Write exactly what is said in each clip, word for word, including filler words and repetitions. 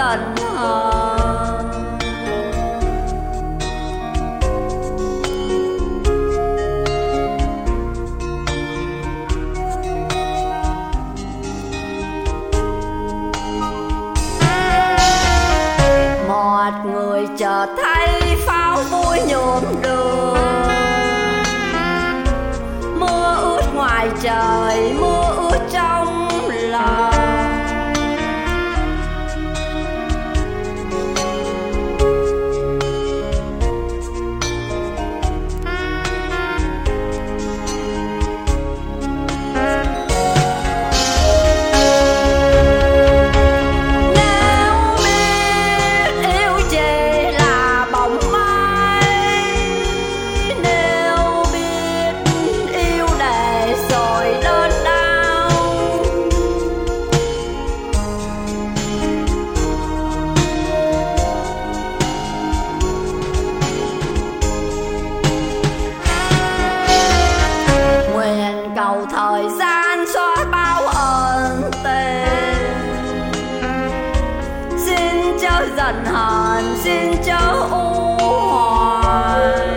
giận hờn. Một người chợt thấy pháo vui nhuộm đường, mưa ướt ngoài trời, mưa ướt trong lòng. Cầu thời gian xóa bao ân tình, xin chớ giận hờn, xin chớ u hoài.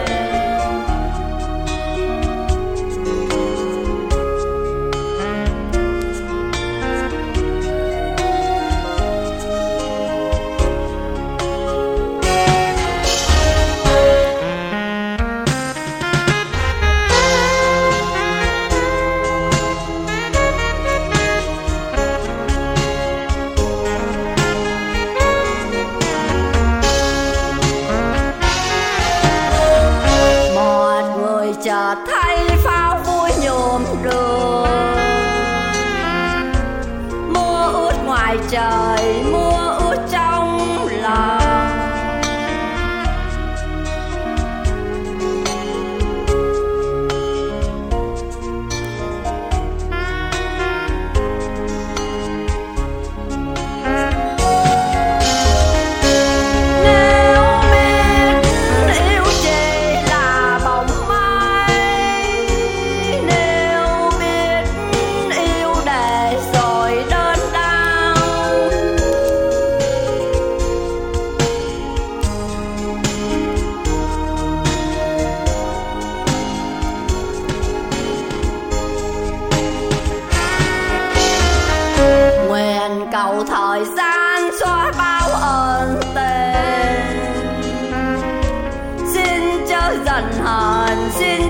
Chợt thấy pháo vui nhuộm đường, mưa ướt ngoài trời, mưa ướt trong lòng. Cầu thời gian xóa bao ân tình, xin chớ giận hờn, xin